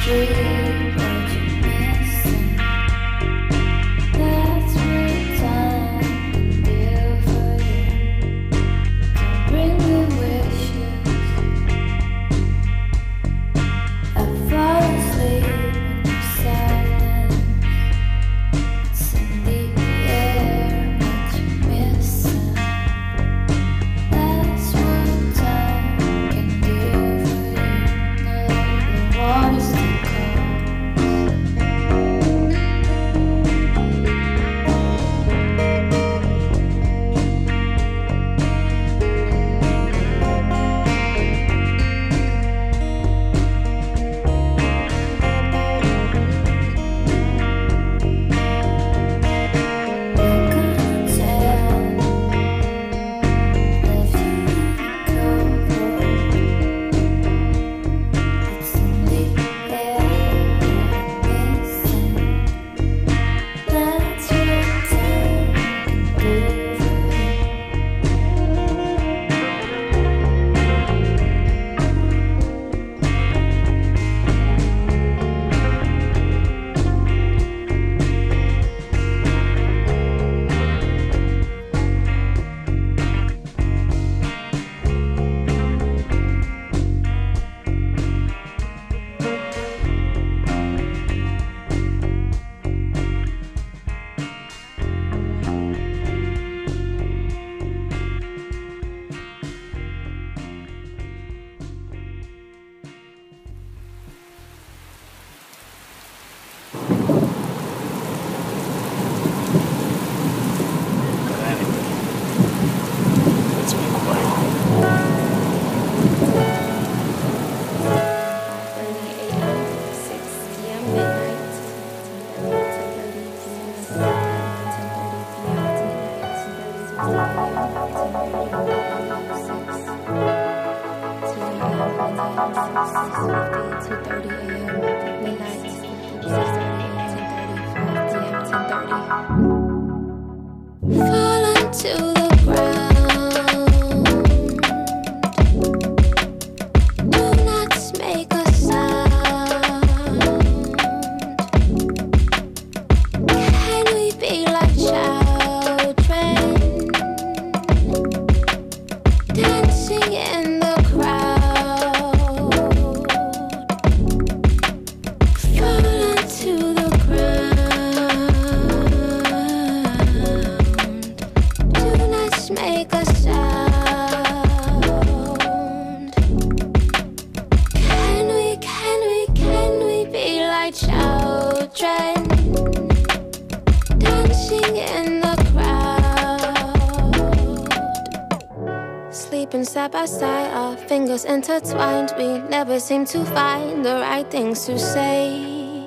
Side by side, our fingers intertwined. We never seem to find the right things to say.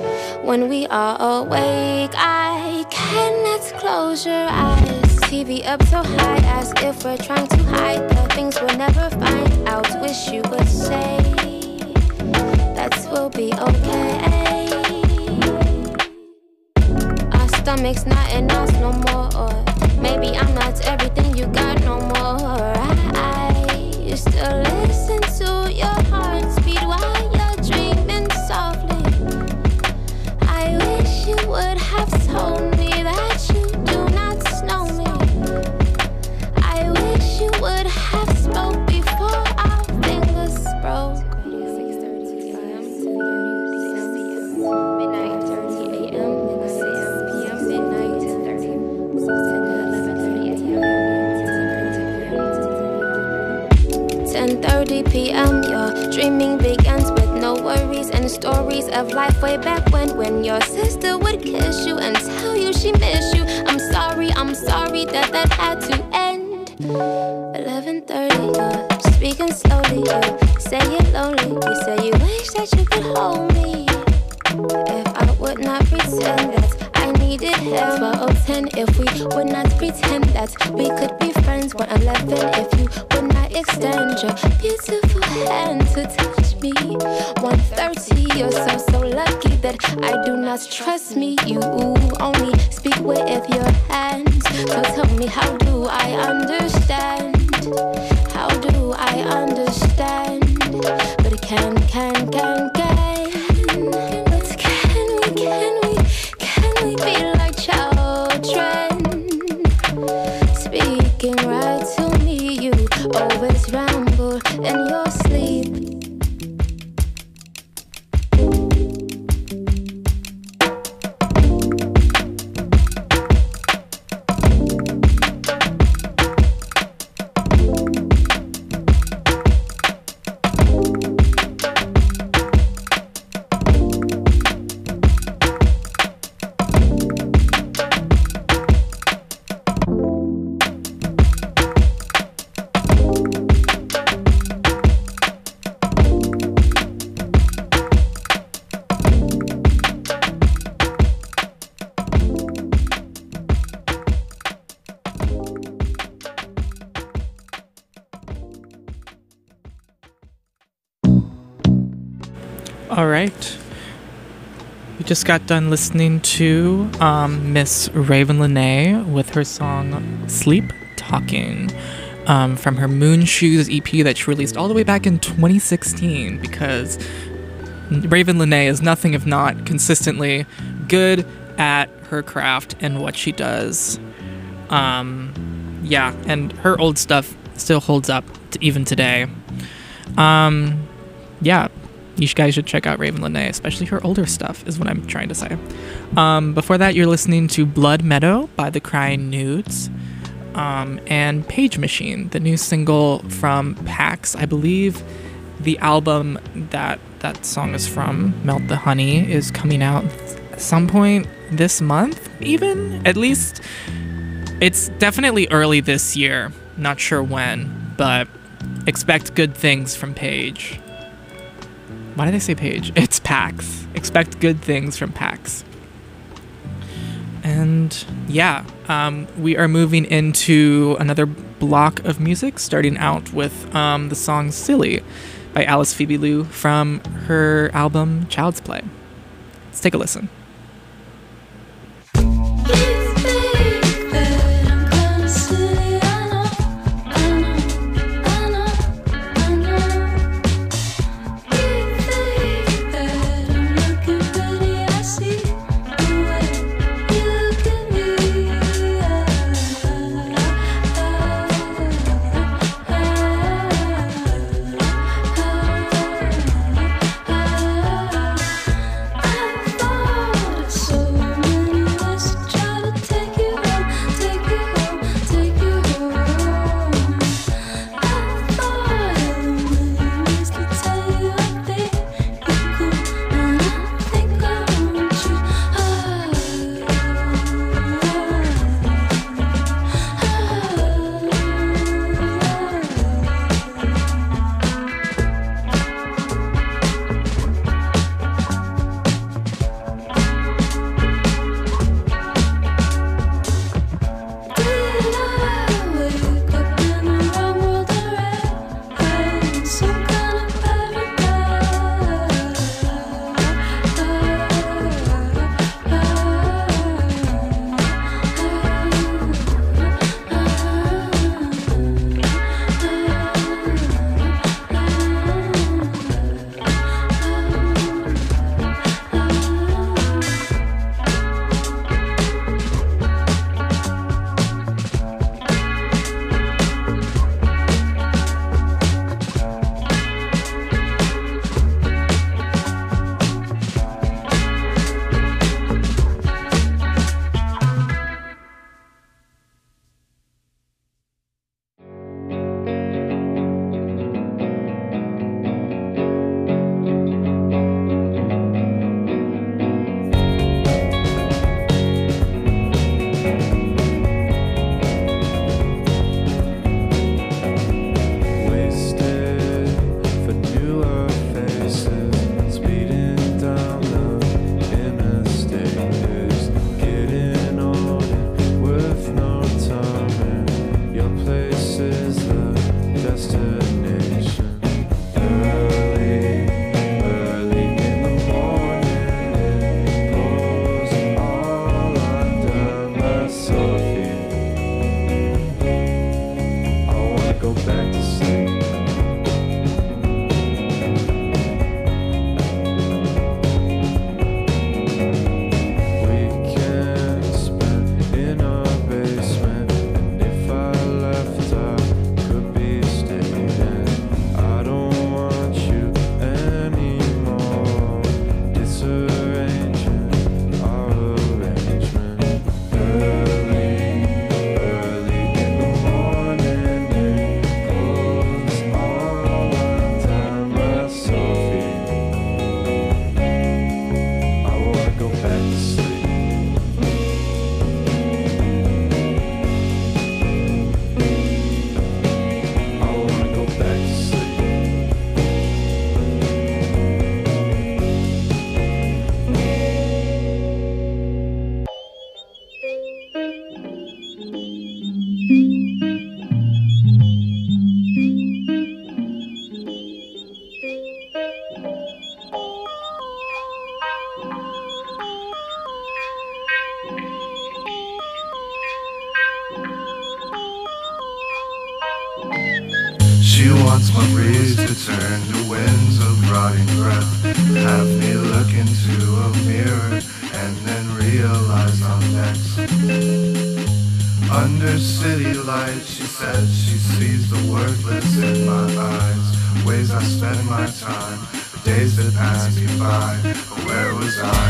When we are awake, I cannot close your eyes. TV up so high, as if we're trying to hide the things we'll never find out. Wish you would say that we'll be okay. Our stomachs not in us no more, or maybe I'm not everything you got no more. I still listen to your heartbeat while you're dreaming softly. I wish you would have told me that you do not know me. I wish you would have spoke before our fingers broke. 6:30 a.m. to 30 p.m. Midnight 30 a.m. 6 p.m. midnight 30 10:30 p.m. Your dreaming begins with no worries and stories of life way back when your sister would kiss you and tell you she missed you. I'm sorry that had to end. 11:30, you're speaking slowly. You say you're lonely. You say you wish that you could hold me. If I would not pretend that I needed him. 12:10, if we would not pretend that we could be friends. 1:11, if you would not extend your beautiful hand to touch me. 1:30, you're so lucky that I do not trust me. You only speak with your hands. So tell me, how do I understand? How do I understand? But can always ramble in your sleep. All right. We just got done listening to Miss Raven Lenae with her song Sleep Talking from her Moon Shoes EP that she released all the way back in 2016, because Raven Lenae is nothing if not consistently good at her craft and what she does. Yeah, and her old stuff still holds up even today. Yeah. You guys should check out Raven Lenae, especially her older stuff, is what I'm trying to say. Before that, you're listening to Blood Meadow by The Crying Nudes, and Page Machine, the new single from Pax. I believe the album that song is from, Melt the Honey, is coming out at some point this month, even? At least, it's definitely early this year. Not sure when, but expect good things from Page. Why did I say Page? It's Pax. Expect good things from Pax. And yeah, we are moving into another block of music, starting out with the song Silly by Alice Phoebe Lou from her album Child's Play. Let's take a listen. Stay She wants my breeze to turn to winds of rotting breath. Have me look into a mirror and then realize I'm next. Under city lights, she says she sees the worthless in my eyes. Ways I spend my time, days that pass me by. But where was I?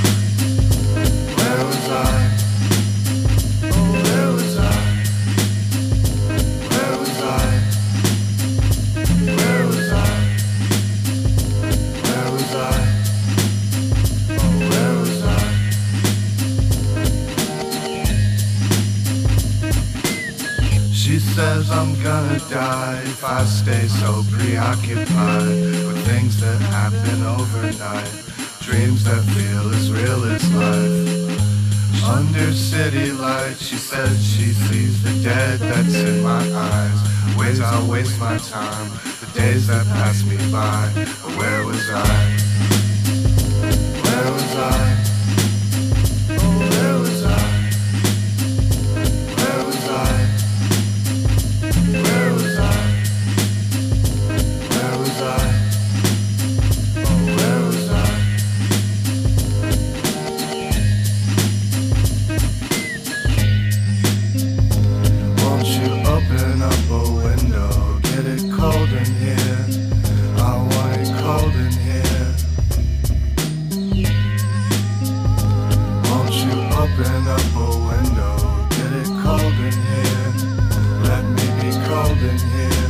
Where was I? Oh, where was I? Where was I? Where was I? Where was I? Oh, where was I? She says I'm gonna die if I stay so preoccupied with things that happen overnight, dreams that feel as real as life. Under city lights, she says she sees the dead that's in my eyes. Ways I waste my time, the days that pass me by. But where was I? Where was I? Oh, where was I? Where was I? Where was I? Where was I? Oh, where was I? Won't you open up a window? Get it cold in here. I want it cold in here. Won't you open up a window? Get it cold in here. Let me be cold in here.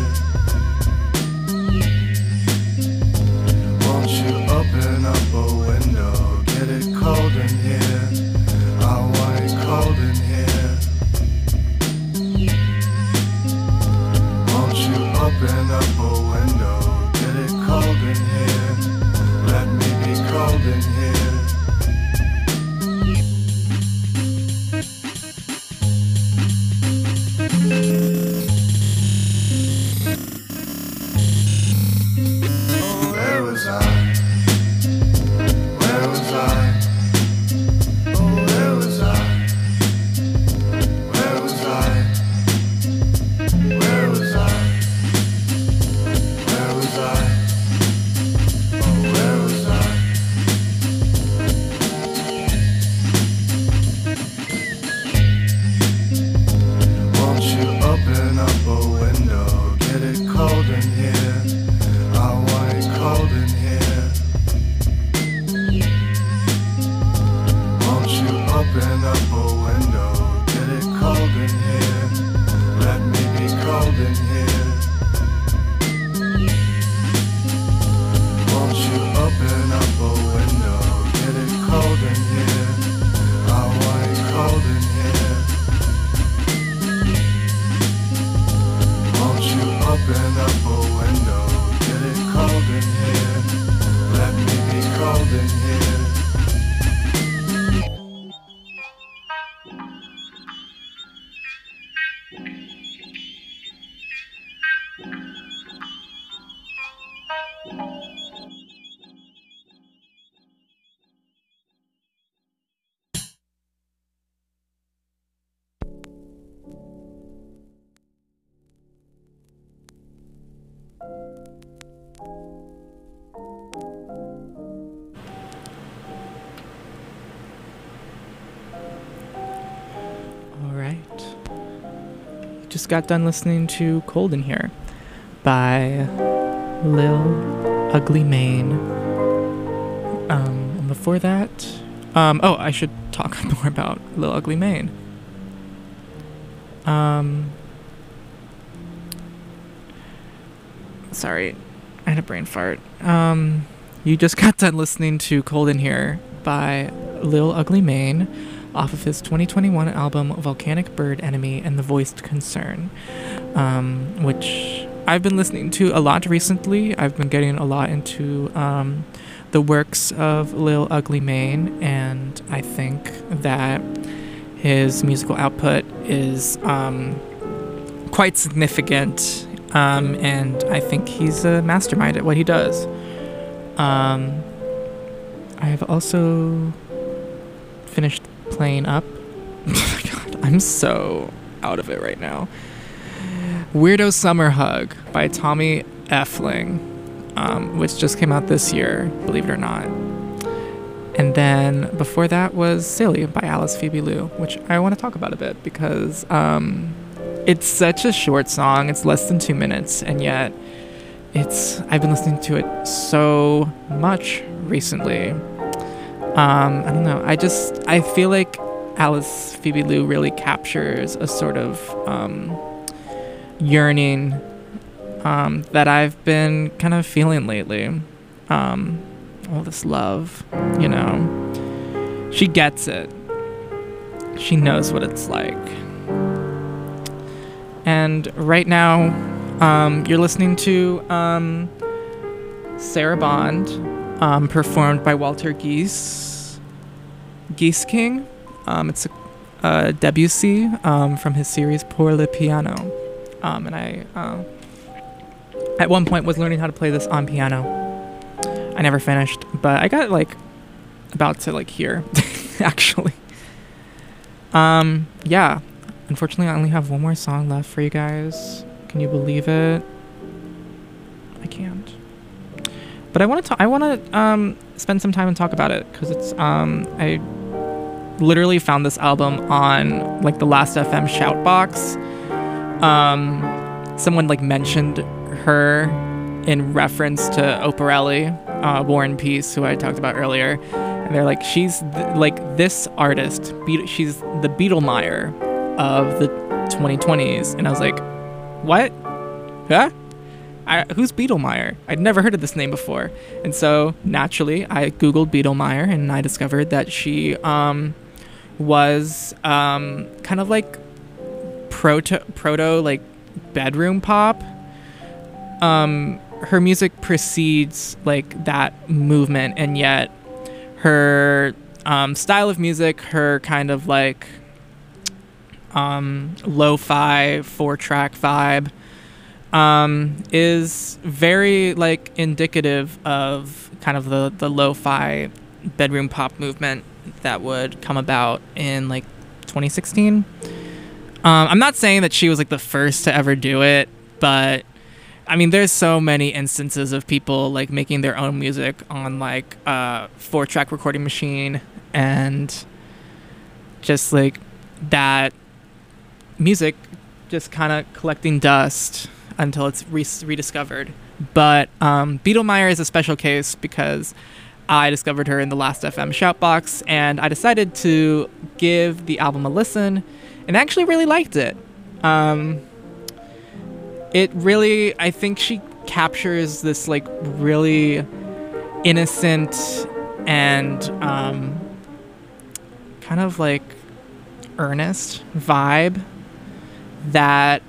Won't you open up a window? Get it cold in here. I want it cold in here. Won't you open up a window? Get it cold in here. Let me be cold in here. Oh, where was I? Where was I? Oh, where was I? Where was I? Where was I? Where was I? Oh, where was I? Won't you open up a window? Get it cold in here. I want it cold in here. Won't you open up a window? Get it cold in here. Let me be cold in here. Won't you open up a window? Get it cold in here. I want it cold in here. Won't you open up a window? Get it cold in here. Let me be cold in here. All right. Just got done listening to Cold in Here by Lil Ugly Mane. And before that, I should talk more about Lil Ugly Mane. Sorry, I had a brain fart. You just got done listening to Cold in Here by Lil Ugly Mane off of his 2021 album Volcanic Bird Enemy and The Voiced Concern, which I've been listening to a lot recently. I've been getting a lot into the works of Lil Ugly Mane, and I think that his musical output is quite significant, and I think he's a mastermind at what he does. I have also finished playing Up. Oh my god, I'm so out of it right now. Weirdo Summer Hug by Tommy Effling, which just came out this year, believe it or not. And then before that was Silly by Alice Phoebe Lou, which I want to talk about a bit because it's such a short song. It's less than 2 minutes, and yet I've been listening to it so much recently. I don't know. I feel like Alice Phoebe Lou really captures a sort of yearning that I've been kind of feeling lately. All this love, you know. She gets it. She knows what it's like. And right now, you're listening to Sarah Bond, performed by Walter Geeseking. It's a Debussy from his series Pour le Piano. And I, at one point, was learning how to play this on piano. I never finished, but I got about to here, actually. Yeah. Unfortunately, I only have one more song left for you guys. Can you believe it? I can't. But I want to spend some time and talk about it because it's I literally found this album on the Last FM Shoutbox. Someone mentioned her in reference to Operelli, War and Peace, who I talked about earlier, and they're she's this artist. She's the Beatlemire of the 2020s, and I was like, what? Huh? Who's Beatlemire? I'd never heard of this name before, and so naturally I googled Beatlemire, and I discovered that she was kind of proto bedroom pop. Her music precedes that movement, and yet her style of music, her kind of lo-fi 4-track vibe, is very indicative of kind of the lo-fi bedroom pop movement that would come about in 2016. I'm not saying that she was the first to ever do it, but I mean, there's so many instances of people making their own music on 4-track recording machine, and just that music just kind of collecting dust until it's rediscovered. But Beatlemire is a special case because I discovered her in the Last FM Shoutbox, and I decided to give the album a listen, and actually really liked it. It really, I think she captures this really innocent and kind of earnest vibe that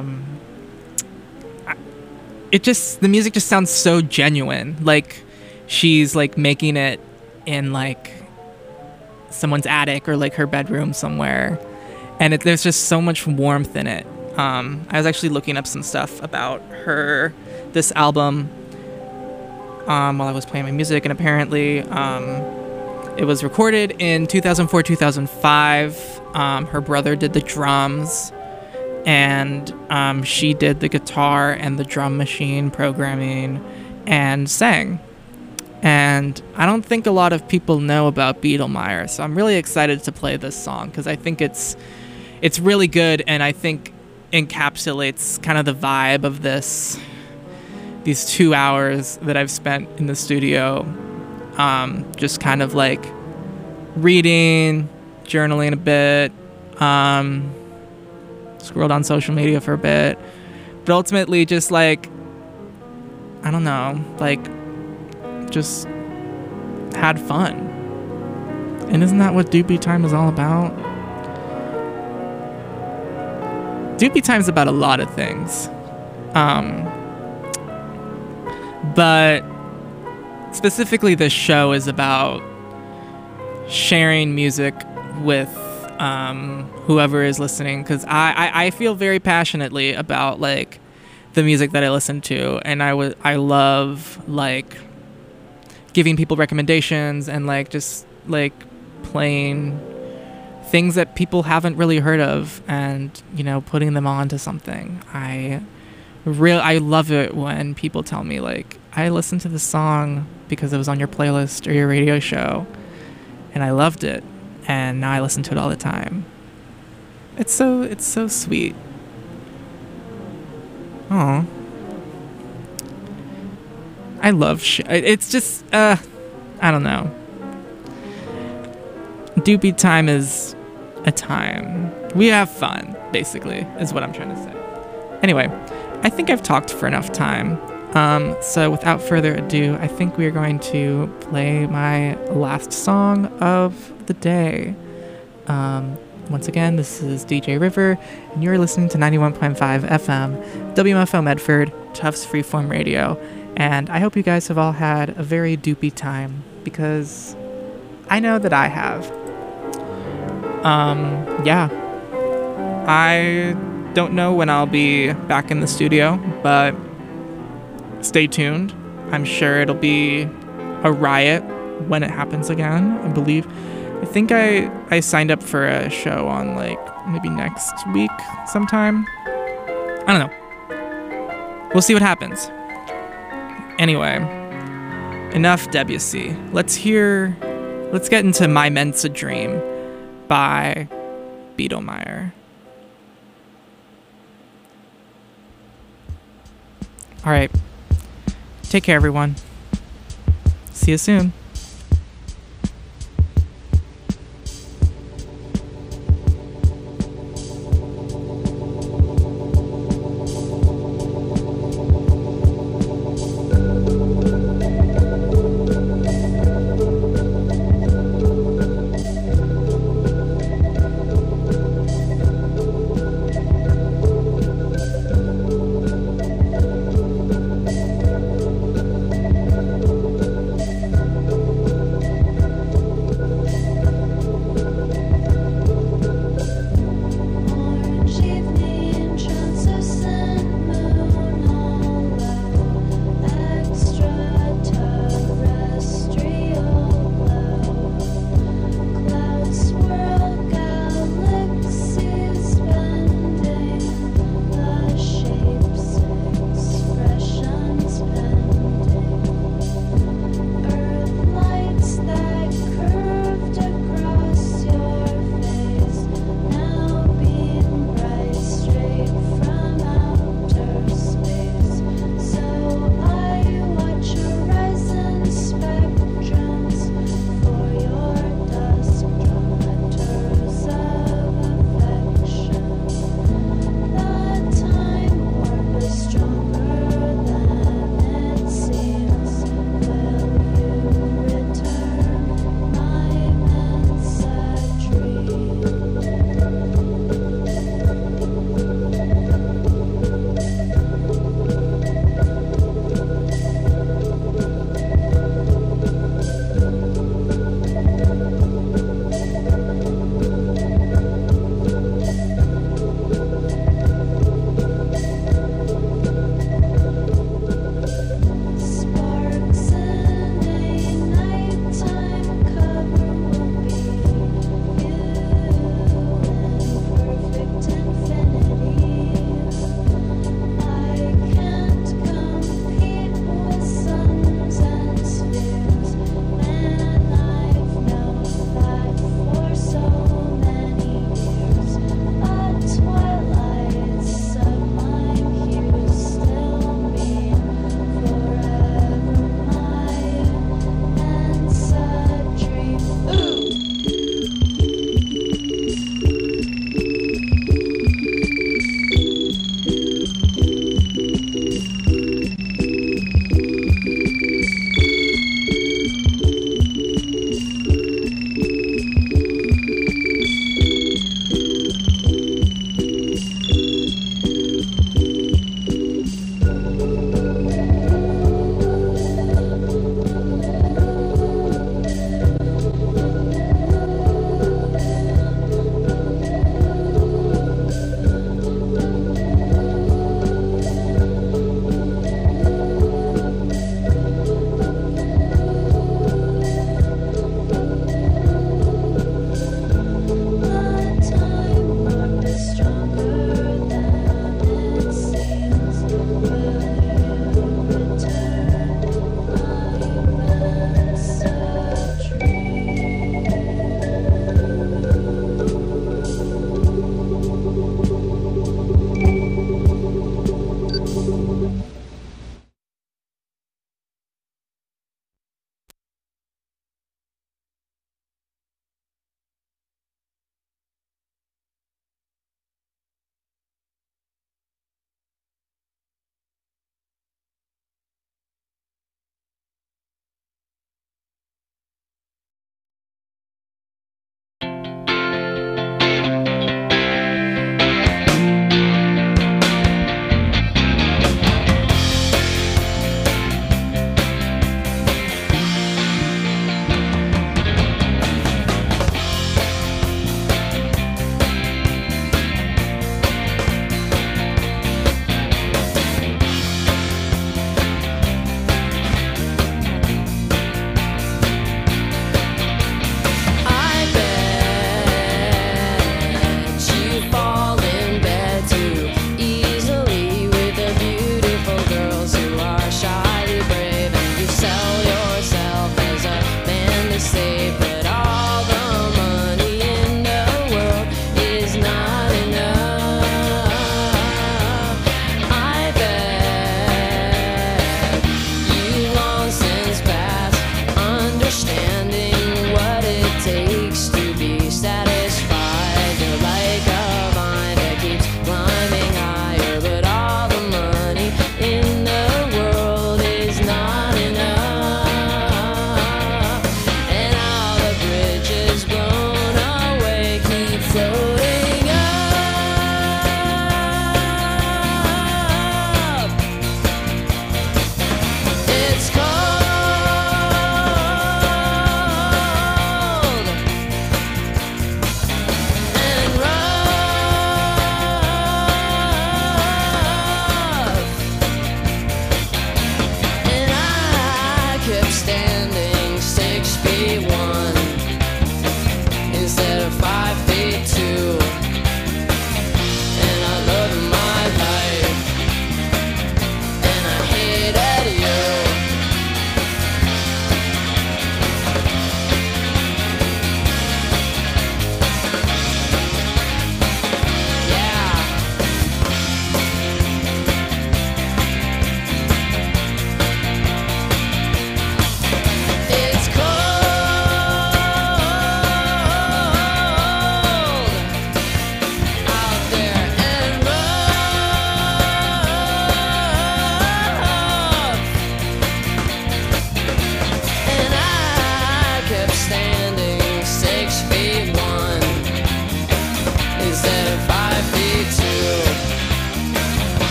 the music just sounds so genuine. She's making it in someone's attic or her bedroom somewhere, and there's just so much warmth in it. I was actually looking up some stuff about this album while I was playing my music, and apparently it was recorded in 2004-2005. Her brother did the drums, and she did the guitar and the drum machine programming and sang. And I don't think a lot of people know about Beatlemire, so I'm really excited to play this song because I think it's really good, and I think encapsulates kind of the vibe of these 2 hours that I've spent in the studio, just kind of reading, journaling a bit, scrolled on social media for a bit, but ultimately just I don't know, just had fun. And isn't that what Doobie Time is all about? Doobie Time's about a lot of things. But specifically this show is about sharing music with whoever is listening, because I feel very passionately about the music that I listen to, and I love giving people recommendations and just playing things that people haven't really heard of, and putting them onto something. I love it when people tell me, like, I listened to this song because it was on your playlist or your radio show and I loved it, and now I listen to it all the time. It's so sweet. Aw. I love it's just I don't know. Doopy time is a time. We have fun, basically, is what I'm trying to say. Anyway, I think I've talked for enough time. So without further ado, I think we are going to play my last song of the day. Once again, this is DJ River, and you're listening to 91.5 FM, WMFO Medford, Tufts Freeform Radio. And I hope you guys have all had a very doopy time, because I know that I have. Yeah. I don't know when I'll be back in the studio, but stay tuned. I'm sure it'll be a riot when it happens again. I think I signed up for a show on, like, maybe next week sometime. I don't know. We'll see what happens. Anyway, enough Debussy. Let's get into My Mensa Dream by Biedermeier. All right. Take care, everyone. See you soon.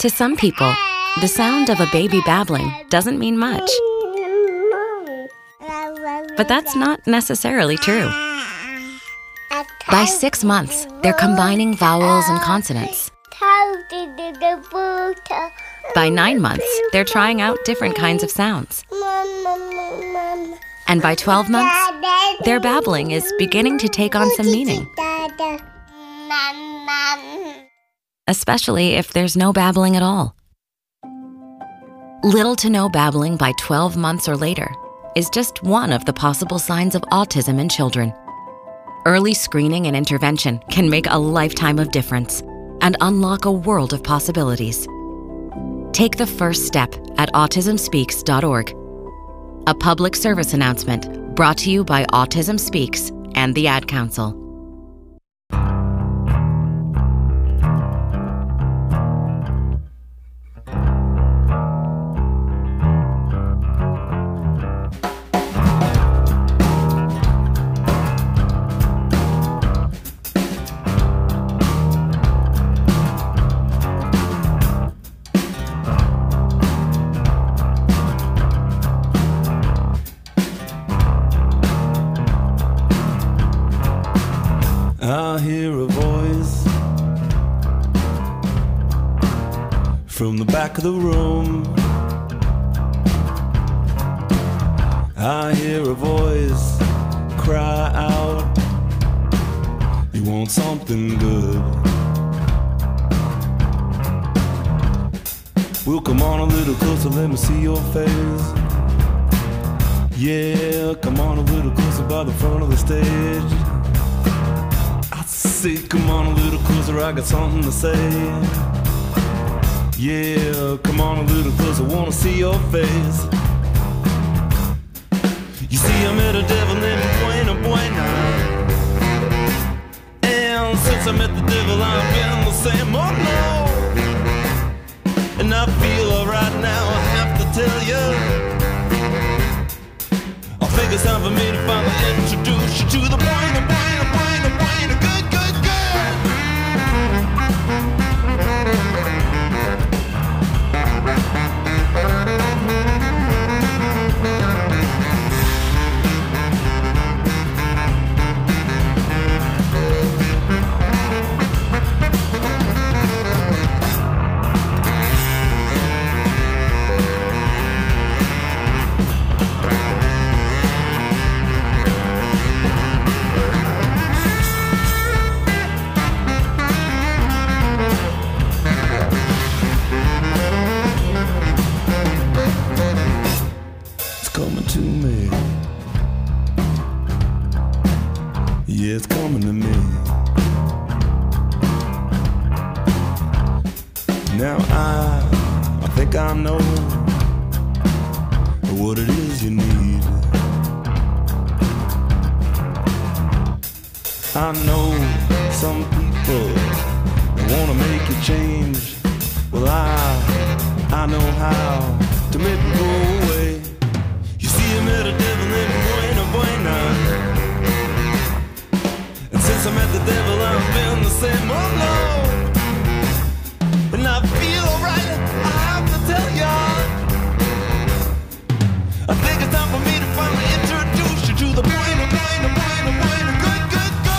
To some people, the sound of a baby babbling doesn't mean much. But that's not necessarily true. By 6 months, they're combining vowels and consonants. By 9 months, they're trying out different kinds of sounds. And by 12 months, their babbling is beginning to take on some meaning. Especially if there's no babbling at all. Little to no babbling by 12 months or later is just one of the possible signs of autism in children. Early screening and intervention can make a lifetime of difference and unlock a world of possibilities. Take the first step at autismspeaks.org. A public service announcement brought to you by Autism Speaks and the Ad Council. I hear a voice from the back of the room. I hear a voice cry out, you want something good. Well, come on a little closer, let me see your face. Yeah, come on a little closer by the front of the stage. Say, come on a little closer, I got something to say. Yeah, come on a little closer, wanna see your face. You see, I met a devil named Buena Buena, and since I met the devil, I've been the same, oh no. And I feel alright now, I have to tell you, I think it's time for me to finally introduce you to the Buena Buena Buena Buena good. Yeah, it's coming to me. Now I think I know what it is you need. I know some people wanna make you change. Well, I know how to make it go away. You see, I met a devil named Buena Buena, and since I met the devil, I've been the same. Oh no, and I feel alright. I have to tell ya, I think it's time for me to finally introduce you to the Buena Buena Buena Buena good good good.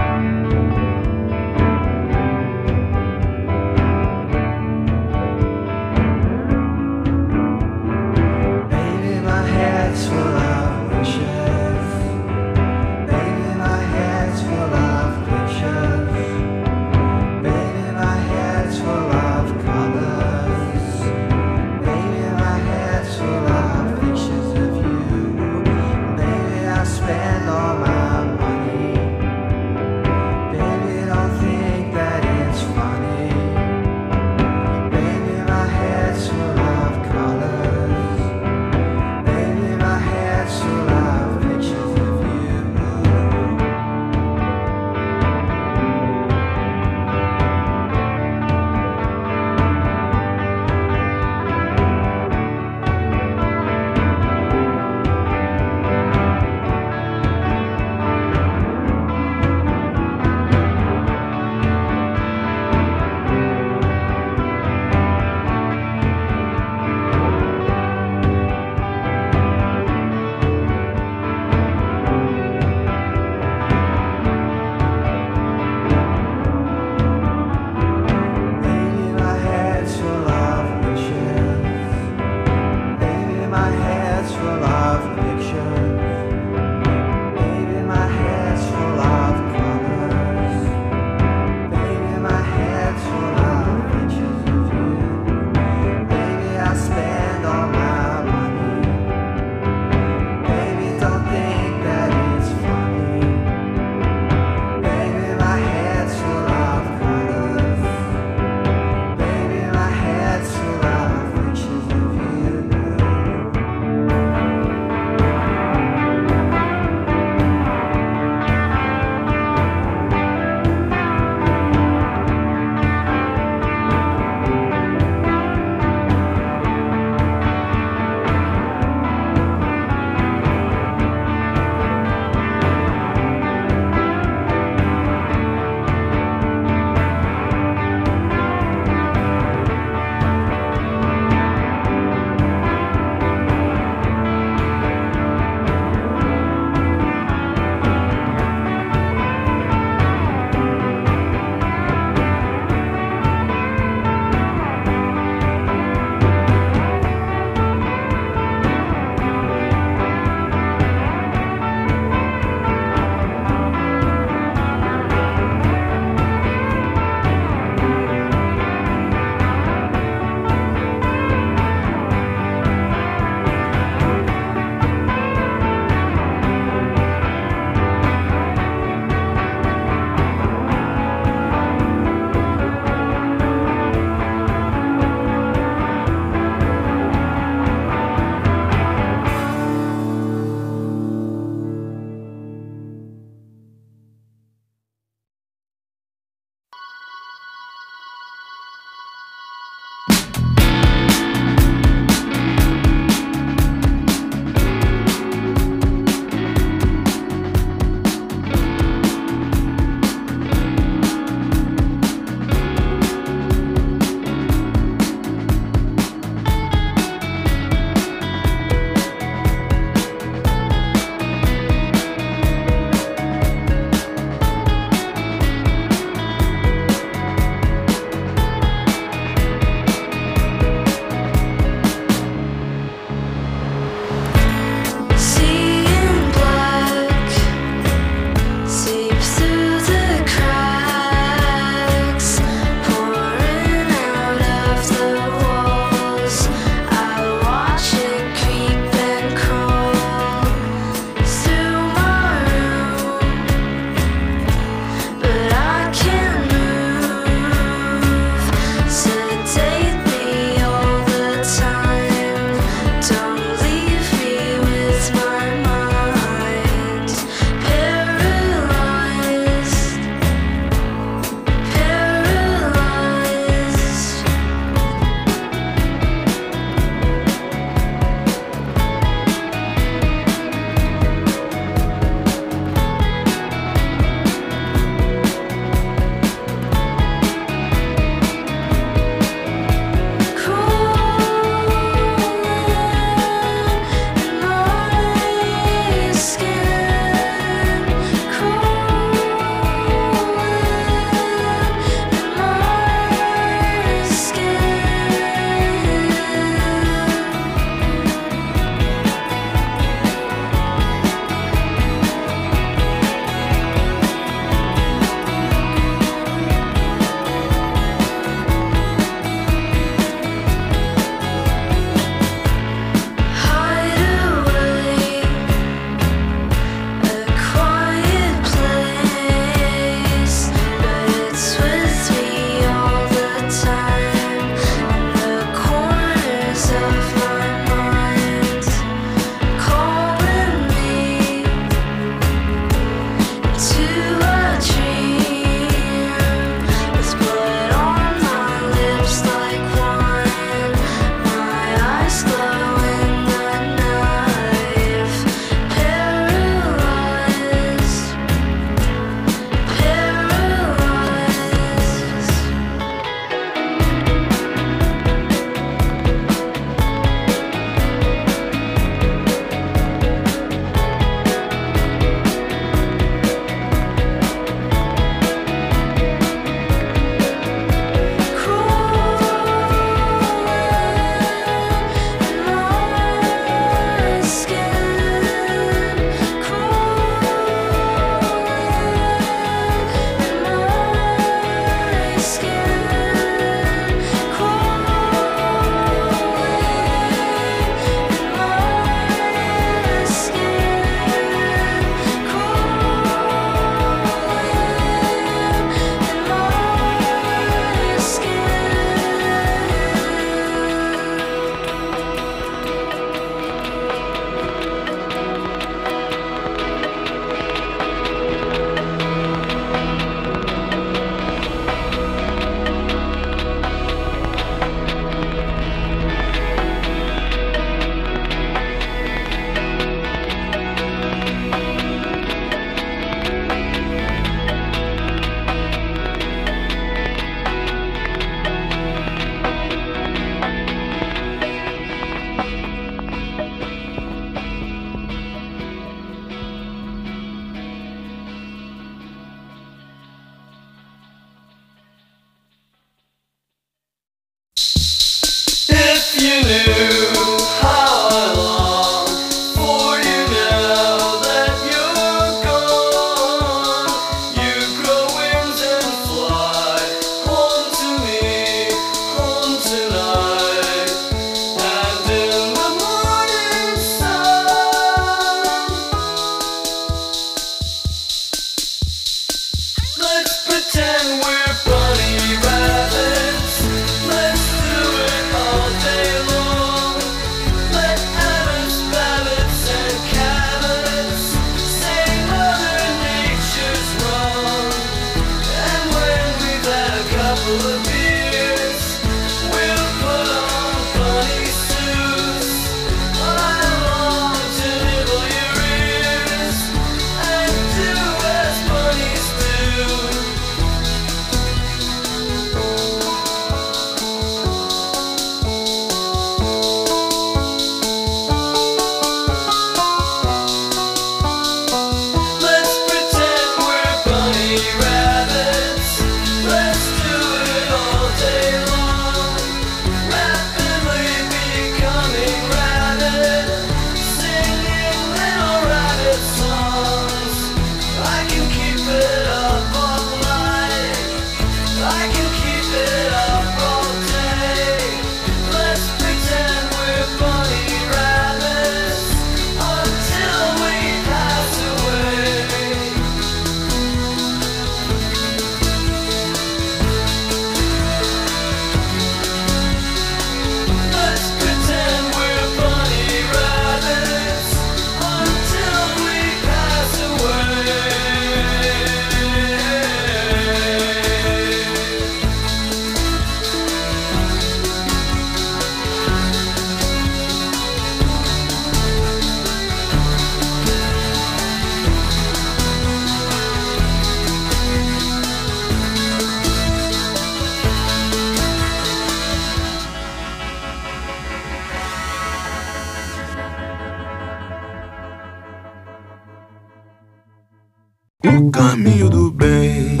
O caminho do bem,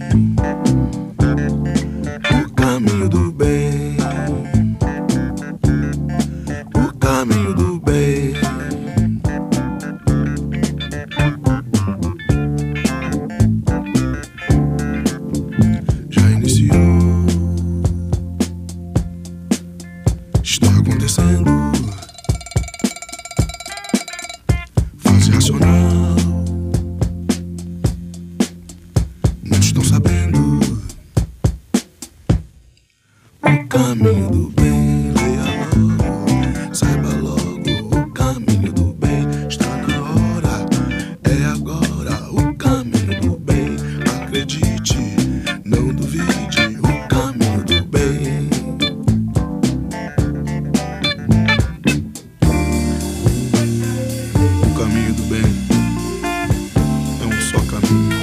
o caminho do bem, o caminho do bem. Já iniciou, está acontecendo. Fase racional, não estão sabendo. O caminho do bem, leia logo, saiba logo. O caminho do bem está na hora, é agora. O caminho do bem, acredite, não duvide. O caminho do bem. O caminho do bem é um só caminho.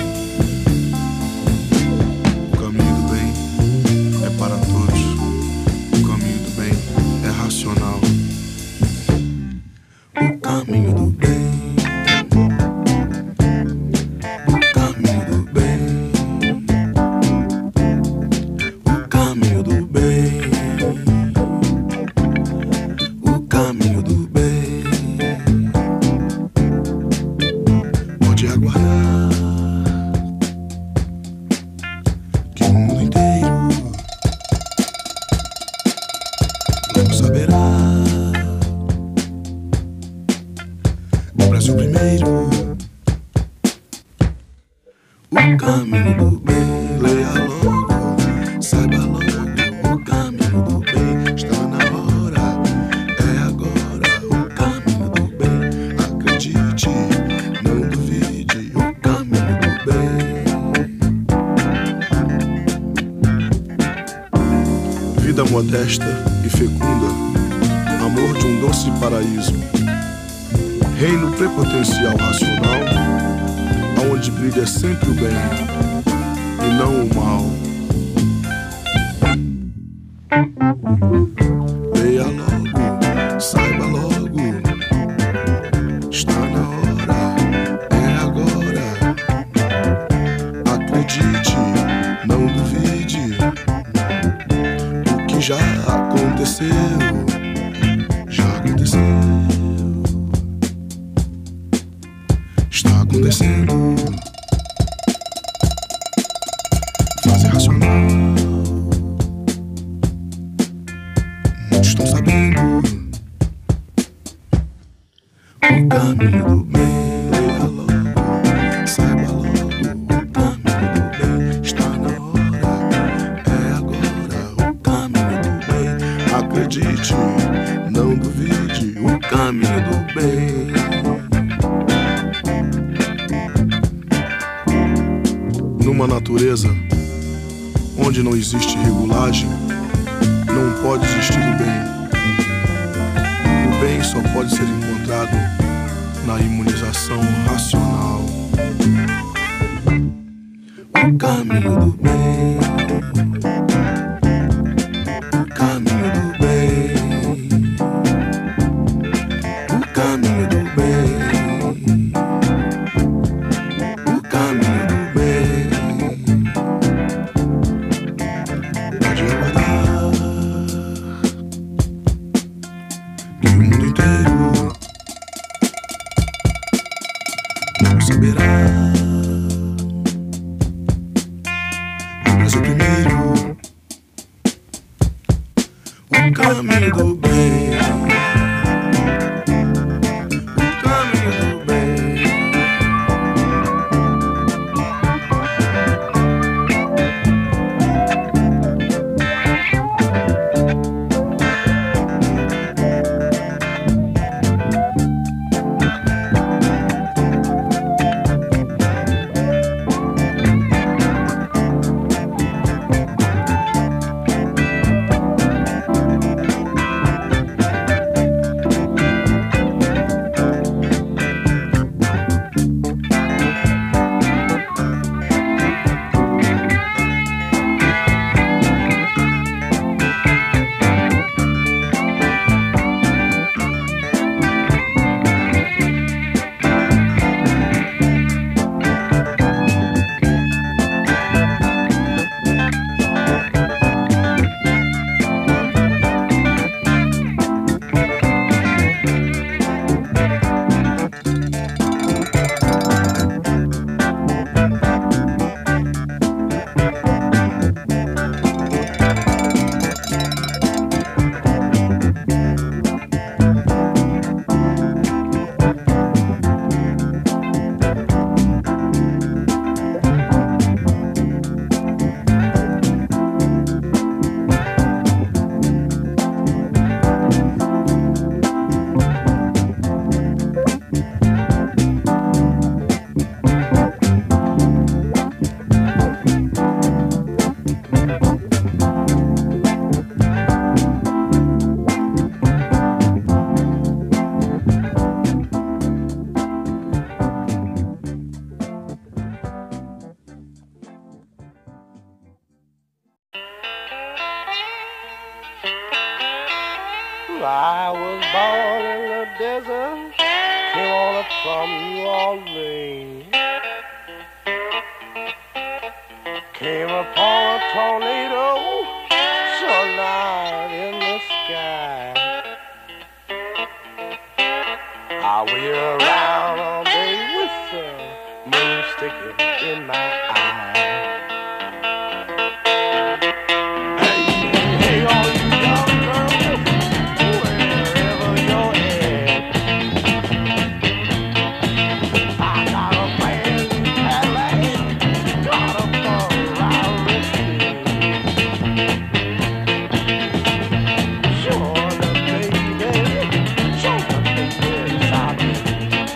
O caminho do bem é para todos. O caminho do bem é racional. O caminho do bem, o caminho do bem, o caminho do bem, o caminho do bem. Pode aguardar que o mundo inteiro logo saberá. O Brasil primeiro. O caminho do bem, leia logo, saiba logo. O caminho do bem está na hora, é agora. O caminho do bem, acredite, não duvide. O caminho do bem. Vida modesta e fecunda, amor de um doce paraíso. Reino prepotencial racional, aonde brilha sempre o bem e não o mal. Leia logo, saiba logo, está na hora, é agora. Acredite, não duvide. O que já aconteceu, já aconteceu. Está acontecendo. Fase racional, muitos estão sabendo. O caminho do bem, leia logo, saiba logo. O caminho do bem está na hora, é agora. O caminho do bem, acredite, não duvide. O caminho do bem. Numa natureza onde não existe regulagem, não pode existir o bem. O bem só pode ser encontrado na imunização racional. O caminho do bem, o caminho do bem, o caminho do bem, o caminho do bem. Pode aguardar que o mundo inteiro não saberá. O Brasil primeiro. O caminho do bem, o caminho do bem. I was born in the desert, came on up from New Orleans. Came upon a tornado, so light in the sky. I wheel around all day with the moon sticking in my eye. Hey, hey, all you young girls, wherever you're at, I got a brand new Cadillac, got a Ferrari still. Sure the baby, sure the baby,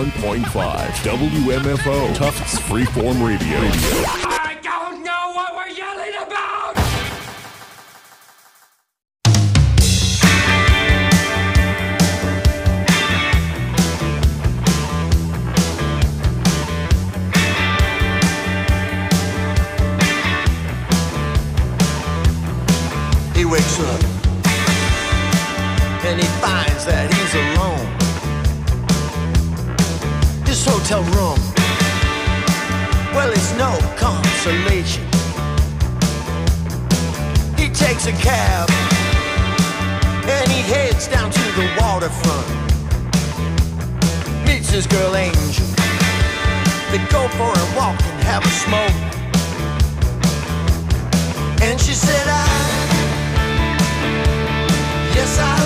91.5 WMFO, Tufts Freeform Radio. I don't know what we're yelling about! He wakes up and he finds that he's alone. His hotel room, well, it's no consolation. He takes a cab and he heads down to the waterfront. Meets his girl Angel. They go for a walk and have a smoke. And she said, yes, I